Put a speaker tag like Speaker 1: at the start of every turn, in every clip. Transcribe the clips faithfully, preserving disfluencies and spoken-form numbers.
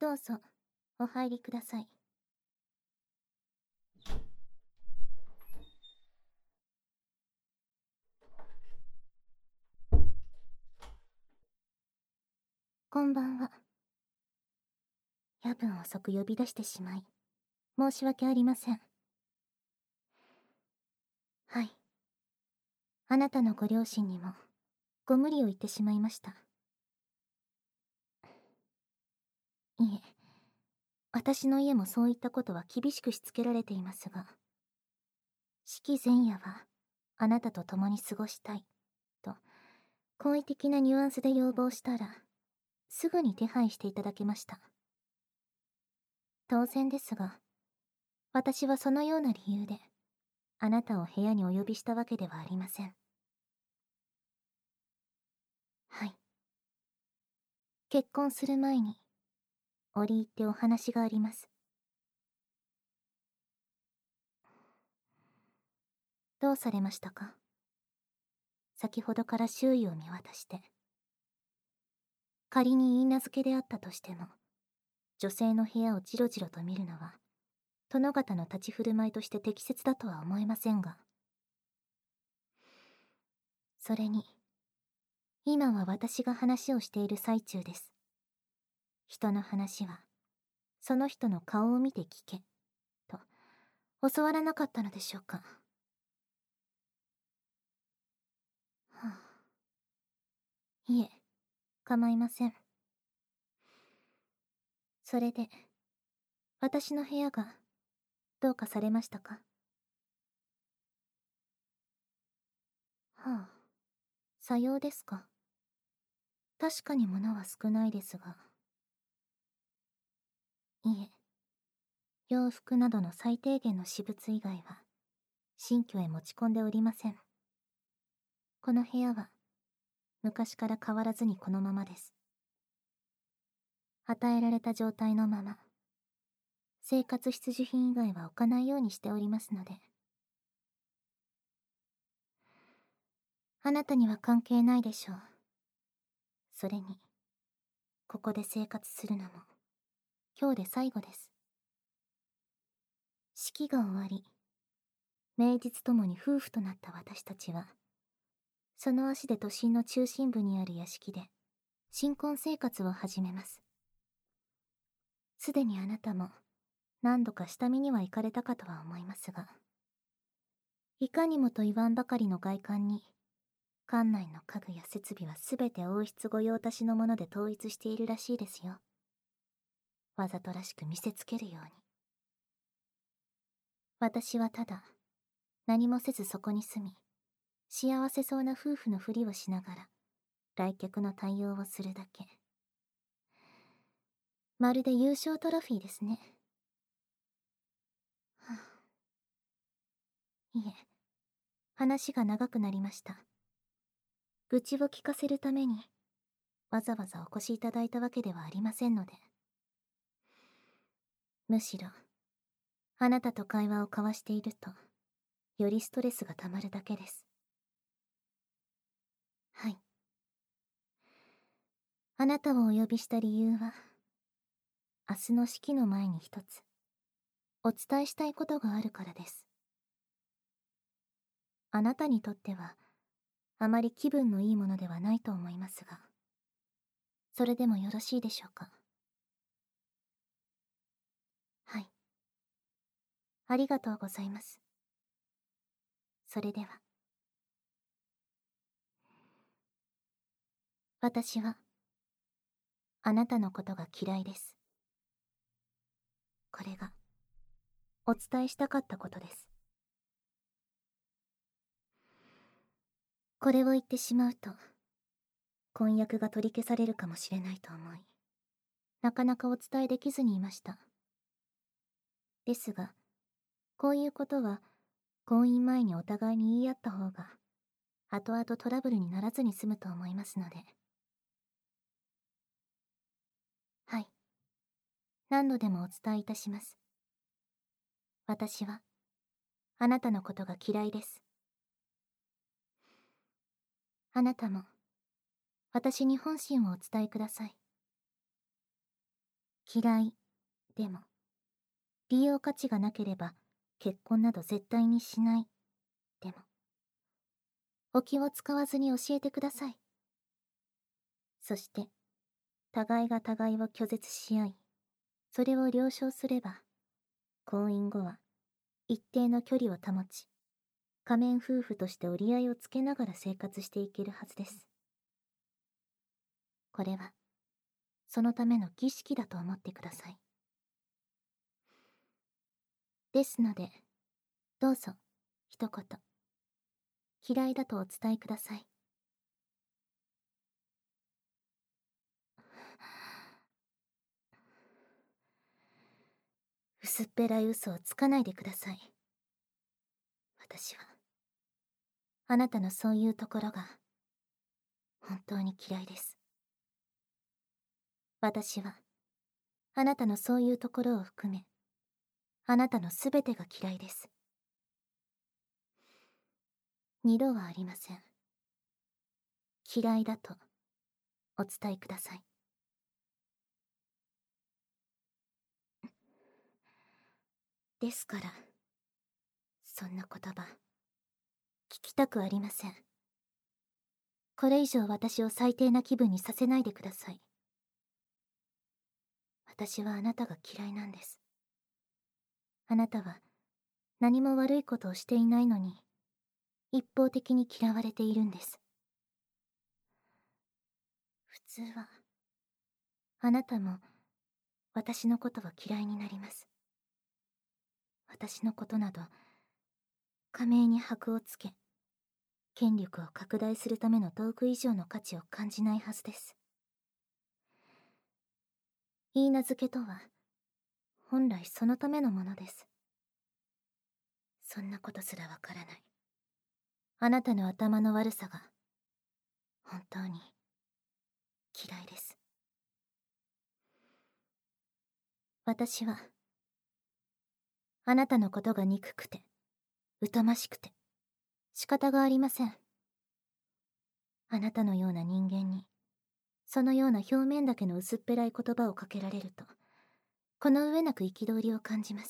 Speaker 1: どうぞ、お入りください。こんばんは。夜分遅く呼び出してしまい、申し訳ありません。はい。あなたのご両親にも、ご無理を言ってしまいました。いえ、私の家もそういったことは厳しくしつけられていますが、式前夜は、あなたと共に過ごしたい、と、好意的なニュアンスで要望したら、すぐに手配していただけました。当然ですが、私はそのような理由で、あなたを部屋にお呼びしたわけではありません。はい。結婚する前に、折り入ってお話があります。どうされましたか？先ほどから周囲を見渡して。仮に許嫁であったとしても、女性の部屋をじろじろと見るのは、殿方の立ち振る舞いとして適切だとは思えませんが。それに、今は私が話をしている最中です。人の話は、その人の顔を見て聞け、と、教わらなかったのでしょうか。はあ、いえ、構いません。それで、私の部屋が、どうかされましたか？はあ、さようですか。確かに物は少ないですが。いえ、洋服などの最低限の私物以外は、新居へ持ち込んでおりません。この部屋は、昔から変わらずにこのままです。与えられた状態のまま、生活必需品以外は置かないようにしておりますので。あなたには関係ないでしょう。それに、ここで生活するのも、今日で最後です。式が終わり、名実ともに夫婦となった私たちは、その足で都心の中心部にある屋敷で、新婚生活を始めます。すでにあなたも、何度か下見には行かれたかとは思いますが、いかにもと言わんばかりの外観に、館内の家具や設備はすべて王室御用達のもので統一しているらしいですよ。わざとらしく見せつけるように。私はただ、何もせずそこに住み、幸せそうな夫婦のふりをしながら、来客の対応をするだけ。まるで優勝トロフィーですね。はあ、いえ、話が長くなりました。愚痴を聞かせるために、わざわざお越しいただいたわけではありませんので。むしろ、あなたと会話を交わしていると、よりストレスがたまるだけです。はい。あなたをお呼びした理由は、明日の式の前に一つ、お伝えしたいことがあるからです。あなたにとっては、あまり気分のいいものではないと思いますが、それでもよろしいでしょうか。はい。ありがとうございます。それでは。私は、あなたのことが嫌いです。これが、お伝えしたかったことです。これを言ってしまうと、婚約が取り消されるかもしれないと思い、なかなかお伝えできずにいました。ですが、こういうことは、婚姻前にお互いに言い合った方が、後々トラブルにならずに済むと思いますので。はい。何度でもお伝えいたします。私は、あなたのことが嫌いです。あなたも、私に本心をお伝えください。 嫌い、でも、利用価値がなければ結婚など絶対にしない、でも、お気を使わずに教えてください。そして、互いが互いを拒絶し合い、それを了承すれば、婚姻後は一定の距離を保ち、仮面夫婦として折り合いをつけながら生活していけるはずです。これは、そのための儀式だと思ってください。ですので、どうぞ、一言、嫌いだとお伝えください。薄っぺらい嘘をつかないでください。私は、あなたのそういうところが、本当に嫌いです。私は、あなたのそういうところを含め、あなたのすべてが嫌いです。二度はありません。嫌いだと、お伝えください。ですから、そんな言葉、聞きたくありません。これ以上私を最低な気分にさせないでください。私はあなたが嫌いなんです。あなたは何も悪いことをしていないのに、一方的に嫌われているんです。普通は、あなたも私のことは嫌いになります。私のことなど、仮名に箔をつけ、権力を拡大するための道具以上の価値を感じないはずです。許嫁とは、本来そのためのものです。そんなことすらわからない。あなたの頭の悪さが、本当に、嫌いです。私は、あなたのことが憎くて、疎ましくて、仕方がありません。あなたのような人間に、そのような表面だけの薄っぺらい言葉をかけられると、この上なく憤りを感じます。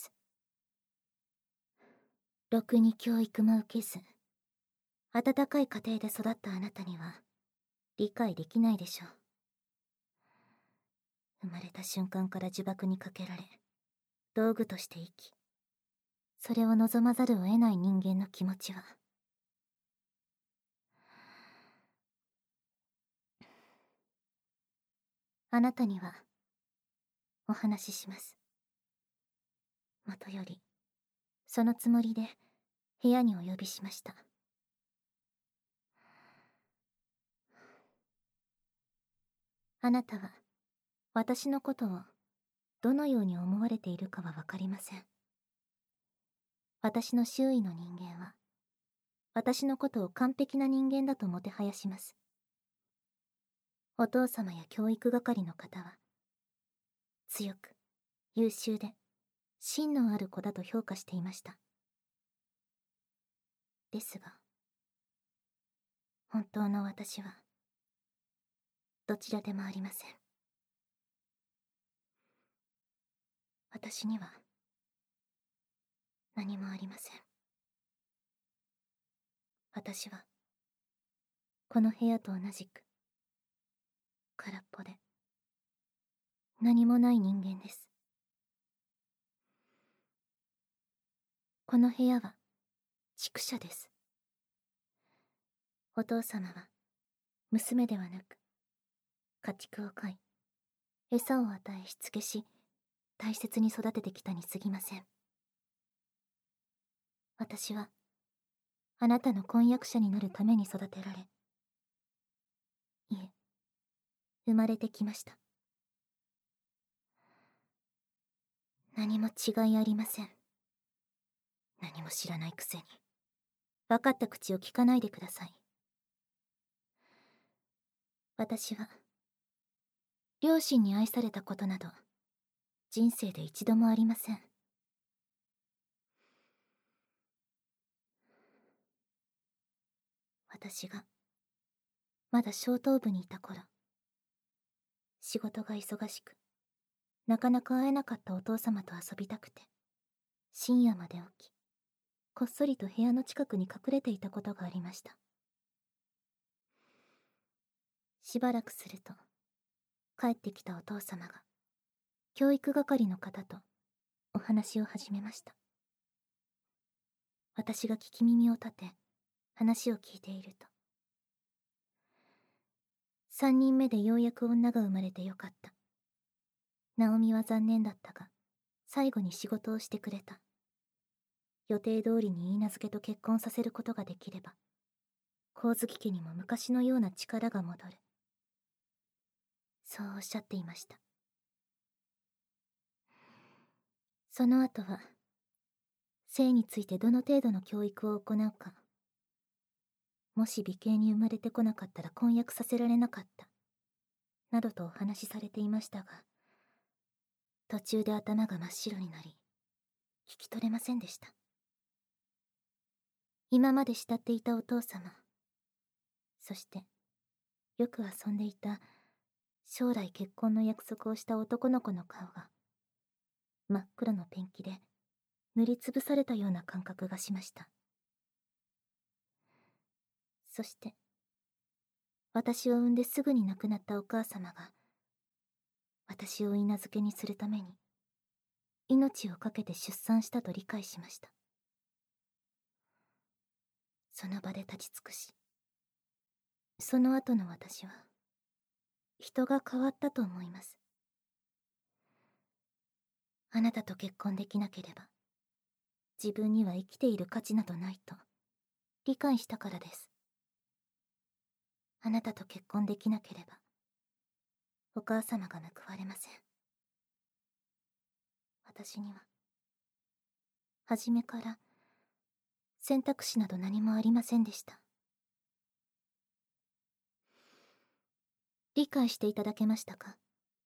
Speaker 1: ろくに教育も受けず、温かい家庭で育ったあなたには、理解できないでしょう。生まれた瞬間から呪縛にかけられ、道具として生き、それを望まざるを得ない人間の気持ちは、あなたには、お話しします。もとより、そのつもりで、部屋にお呼びしました。あなたは、私のことを、どのように思われているかはわかりません。私の周囲の人間は、私のことを完璧な人間だともてはやします。お父様や教育係の方は、強く、優秀で、芯のある子だと評価していました。ですが、本当の私は、どちらでもありません。私には、何もありません。私は、この部屋と同じく、空っぽで、何もない人間です。この部屋は、畜舎です。お父様は、娘ではなく、家畜を飼い、餌を与えしつけし、大切に育ててきたに過ぎません。私は、あなたの婚約者になるために育てられ、いえ、生まれてきました。何も違いありません。何も知らないくせに。分かった口を聞かないでください。私は、両親に愛されたことなど、人生で一度もありません。私が、まだ小等部にいた頃、仕事が忙しく、 なかなか会えなかったお父様と遊びたくて、深夜まで起き、こっそりと部屋の近くに隠れていたことがありました。しばらくすると、帰ってきたお父様が、教育係の方とお話を始めました。私が聞き耳を立て、話を聞いていると、三人目でようやく女が生まれてよかった。ナオミは残念だったが、最後に仕事をしてくれた。予定通りに許嫁と結婚させることができれば、光月家にも昔のような力が戻る。そうおっしゃっていました。その後は、性についてどの程度の教育を行うか、もし美形に生まれてこなかったら婚約させられなかった、などとお話しされていましたが、途中で頭が真っ白になり、聞き取れませんでした。今まで慕っていたお父様、そして、よく遊んでいた、将来結婚の約束をした男の子の顔が、真っ黒のペンキで塗りつぶされたような感覚がしました。そして、私を産んですぐに亡くなったお母様が、私を許嫁にするために、命を懸けて出産したと理解しました。その場で立ち尽くし、その後の私は、人が変わったと思います。あなたと結婚できなければ、自分には生きている価値などないと、理解したからです。あなたと結婚できなければ、お母様が報われません。私には、初めから、選択肢など何もありませんでした。理解していただけましたか？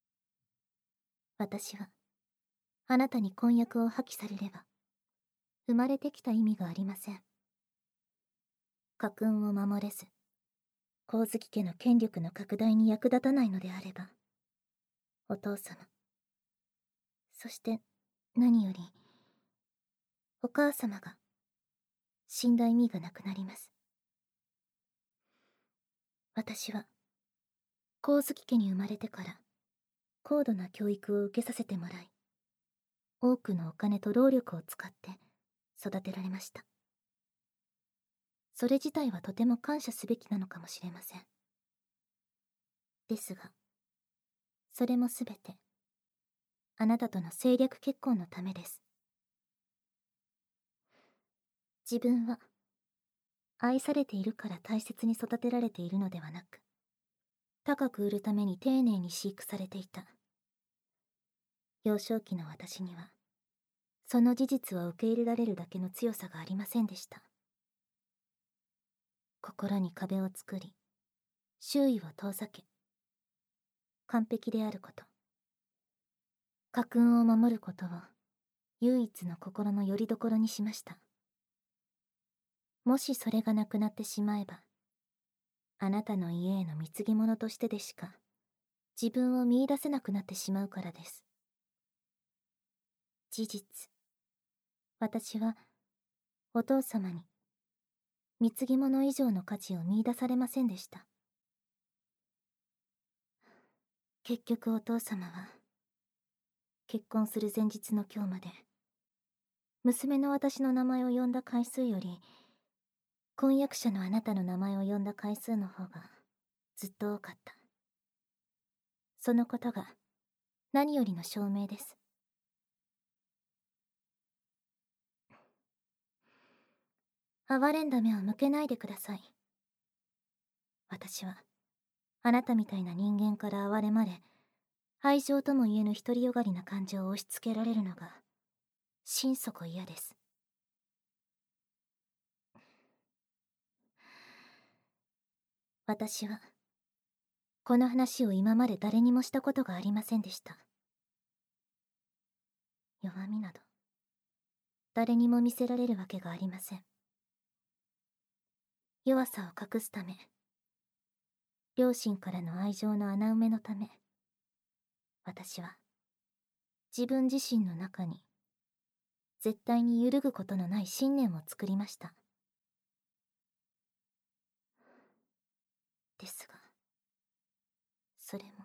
Speaker 1: 私は、あなたに婚約を破棄されれば、生まれてきた意味がありません。家訓を守れず、光月家の権力の拡大に役立たないのであれば、お父様、そして何より、お母様が死んだ意味がなくなります。私は、光月家に生まれてから、高度な教育を受けさせてもらい、多くのお金と労力を使って育てられました。それ自体はとても感謝すべきなのかもしれません。ですが、それもすべて、あなたとの政略結婚のためです。自分は、愛されているから大切に育てられているのではなく、高く売るために丁寧に飼育されていた。幼少期の私には、その事実は受け入れられるだけの強さがありませんでした。心に壁を作り、周囲を遠ざけ、完璧であること、家訓を守ることを唯一の心の拠り所にしました。もしそれがなくなってしまえば、あなたの家への貢ぎ物としてでしか自分を見出せなくなってしまうからです。事実、私はお父様に貢ぎ物以上の価値を見出されませんでした。結局お父様は結婚する前日の今日まで娘の私の名前を呼んだ回数より婚約者のあなたの名前を呼んだ回数の方がずっと多かった。そのことが何よりの証明です。哀れんだ目を向けないでください。私はあなたみたいな人間から哀れまれ、愛情とも言えぬ独りよがりな感情を押し付けられるのが心底嫌です。私はこの話を今まで誰にもしたことがありませんでした。弱みなど誰にも見せられるわけがありません。弱さを隠すため、両親からの愛情の穴埋めのため、私は自分自身の中に絶対に揺るぐことのない信念を作りました。ですが、それも、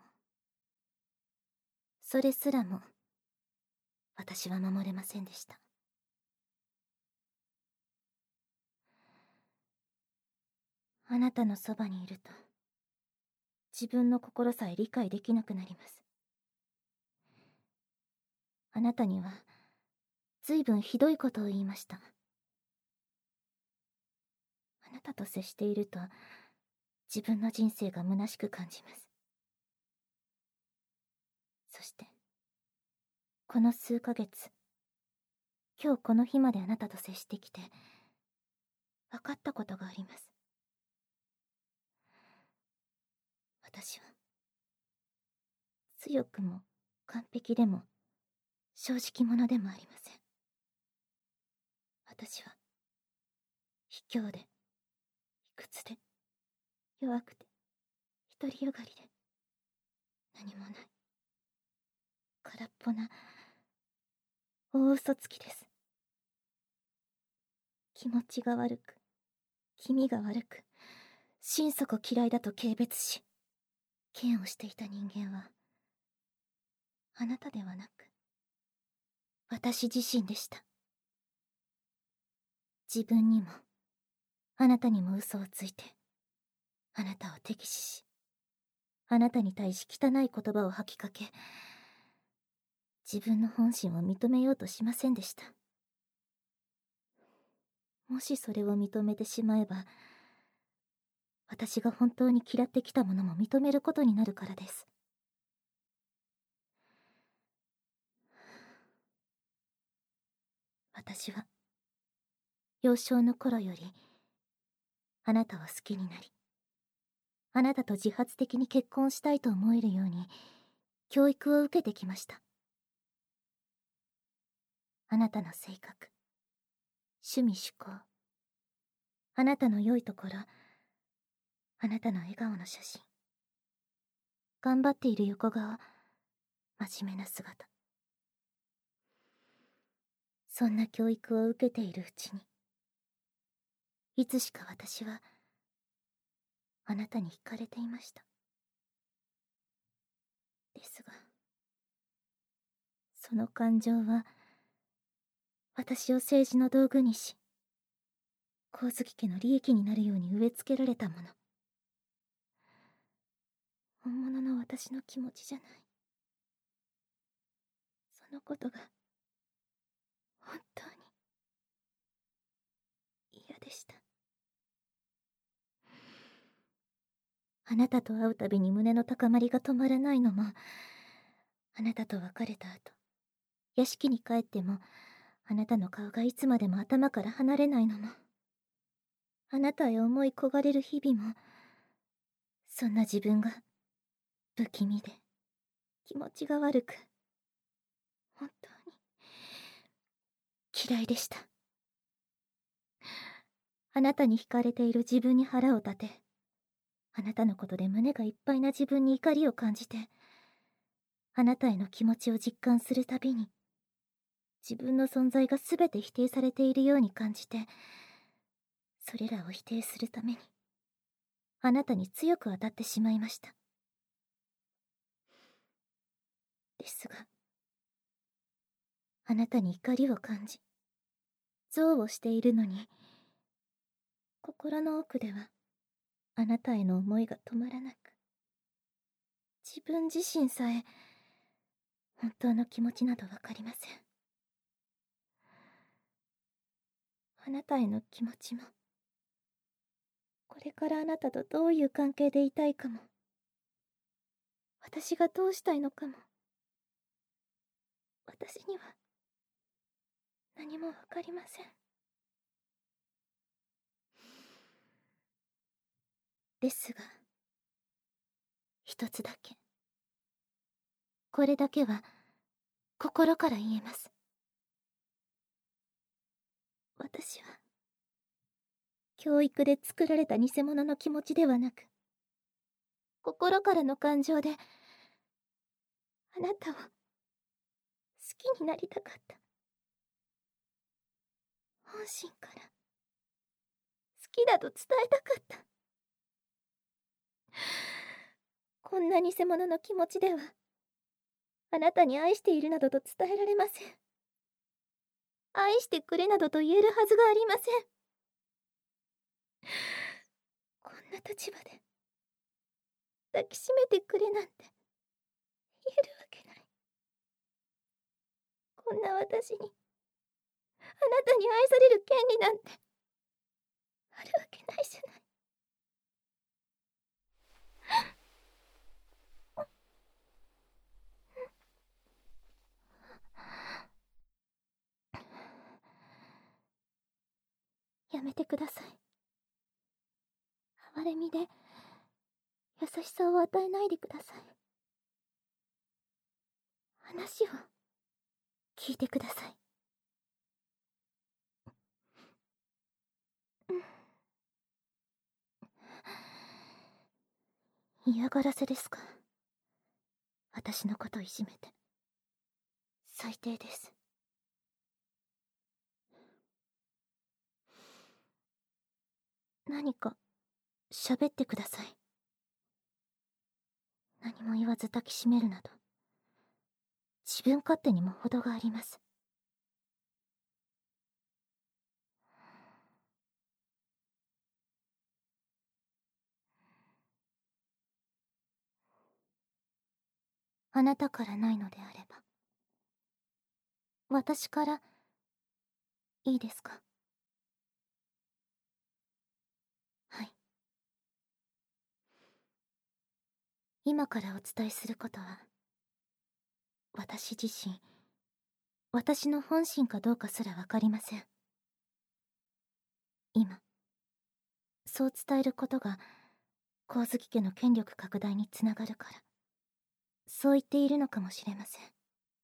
Speaker 1: それすらも、私は守れませんでした。あなたのそばにいると、自分の心さえ理解できなくなります。あなたには、ずいぶんひどいことを言いました。あなたと接していると、自分の人生が虚しく感じます。そして、この数ヶ月、今日この日まであなたと接してきて、分かったことがあります。私は、強くも完璧でも正直者でもありません。私は、卑怯で、卑屈で、弱くて、独りよがりで、何もない、空っぽな、大嘘つきです。気持ちが悪く、気味が悪く、心底嫌いだと軽蔑し、嫌悪していた人間は、あなたではなく、私自身でした。自分にも、あなたにも嘘をついて、あなたを敵視し、あなたに対し汚い言葉を吐きかけ、自分の本心を認めようとしませんでした。もしそれを認めてしまえば、私が本当に嫌ってきたものも認めることになるからです。私は、幼少の頃より、あなたを好きになり、あなたと自発的に結婚したいと思えるように、教育を受けてきました。あなたの性格、趣味趣向、あなたの良いところ、あなたの笑顔の写真、頑張っている横顔、真面目な姿。そんな教育を受けているうちに、いつしか私は、あなたに惹かれていました。ですが、その感情は、私を政治の道具にし、光月家の利益になるように植え付けられたもの。本物の私の気持ちじゃない。そのことが、本当に、嫌でした。あなたと会うたびに胸の高まりが止まらないのも、あなたと別れた後、屋敷に帰っても、あなたの顔がいつまでも頭から離れないのも、あなたへ思い焦がれる日々も、そんな自分が、不気味で、気持ちが悪く、本当に、嫌いでした。あなたに惹かれている自分に腹を立て、あなたのことで胸がいっぱいな自分に怒りを感じて、あなたへの気持ちを実感するたびに、自分の存在が全て否定されているように感じて、それらを否定するために、あなたに強く当たってしまいました。ですが、あなたに怒りを感じ、憎悪しているのに、心の奥では、あなたへの思いが止まらなく、自分自身さえ、本当の気持ちなどわかりません。あなたへの気持ちも、これからあなたとどういう関係でいたいかも、私がどうしたいのかも、私には、何もわかりません。ですが、一つだけ。これだけは、心から言えます。私は、教育で作られた偽物の気持ちではなく、心からの感情で、あなたを、好きになりたかった。本心から好きだと伝えたかった。こんな偽物の気持ちではあなたに愛しているなどと伝えられません。愛してくれなどと言えるはずがありません。こんな立場で抱きしめてくれなんて言えるわけない。こんな私にあなたに愛される権利なんてあるわけないじゃない。やめてください。哀れみで優しさを与えないでください。話を聞いてください。嫌がらせですか。私のこといじめて。最低です。何か喋ってください。何も言わず抱きしめるなど自分勝手にも程があります。あなたからないのであれば私からいいですか。はい。今からお伝えすることは私自身私の本心かどうかすらわかりません。今そう伝えることが光月家の権力拡大につながるからそう言っているのかもしれません。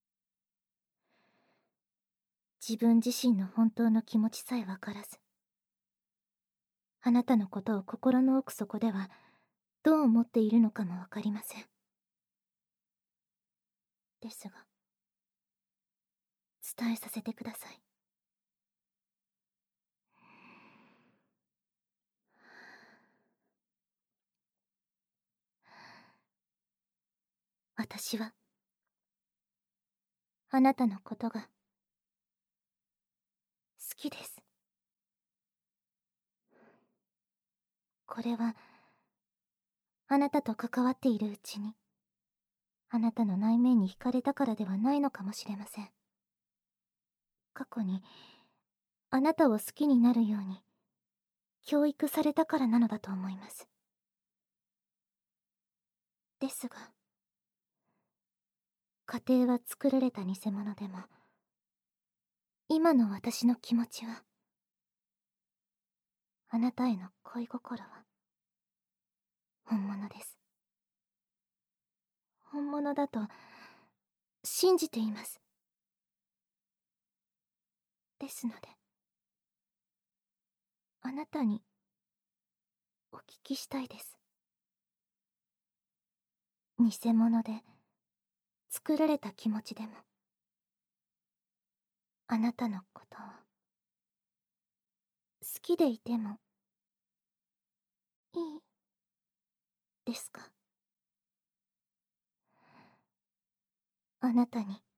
Speaker 1: 自分自身の本当の気持ちさえわからずあなたのことを心の奥底ではどう思っているのかもわかりません。ですが伝えさせてください。私はあなたのことが好きです。これはあなたと関わっているうちにあなたの内面に惹かれたからではないのかもしれません。過去にあなたを好きになるように教育されたからなのだと思います。ですが家庭は作られた偽物でも今の私の気持ちはあなたへの恋心は本物です。本物だと信じています。ですのであなたにお聞きしたいです。偽物で作られた気持ちでもあなたのことを好きでいてもいいですか。あなたに好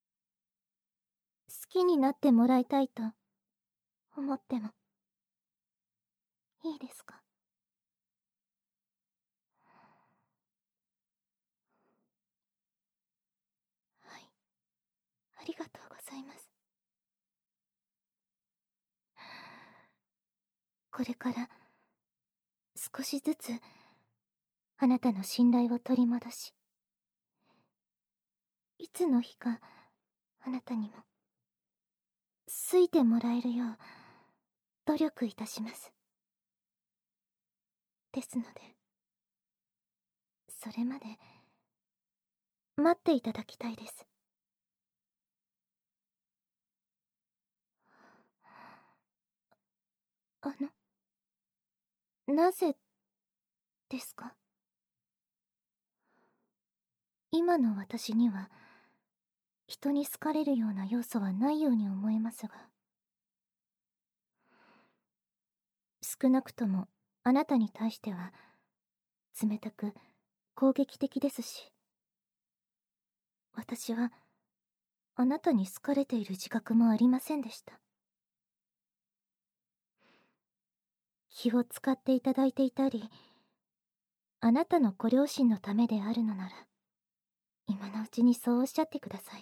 Speaker 1: きになってもらいたいと思ってもいいですか。はい、ありがとうございます。これから少しずつあなたの信頼を取り戻しいつの日かあなたにも好いてもらえるよう努力いたします。ですのでそれまで待っていただきたいです。あのなぜですか。今の私には人に好かれるような要素はないように思えますが、少なくともあなたに対しては冷たく攻撃的ですし、私はあなたに好かれている自覚もありませんでした。気を使っていただいていたり、あなたのご両親のためであるのなら、今のうちにそうおっしゃってください。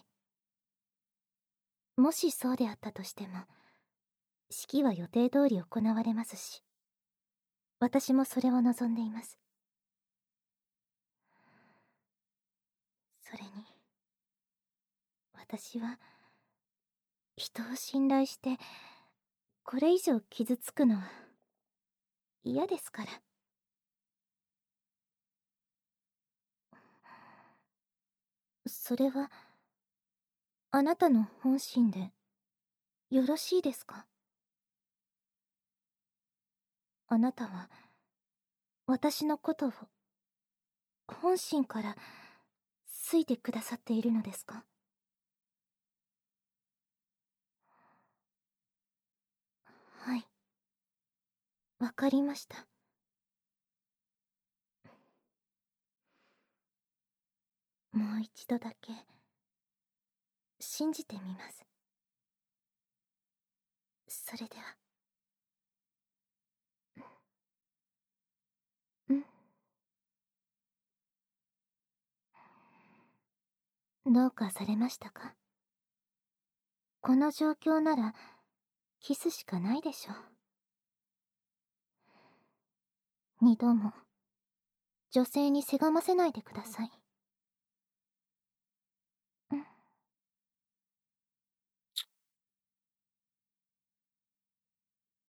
Speaker 1: もしそうであったとしても、式は予定通り行われますし、私もそれを望んでいます。それに、私は、人を信頼して、これ以上傷つくのは、嫌ですから。それは、あなたの本心で、よろしいですか？あなたは、私のことを、本心から好いてくださっているのですか？はい。わかりました。もう一度だけ、信じてみます。それでは。うん。どうかされましたか？この状況なら、キスしかないでしょう。二度も、女性にせがませないでください。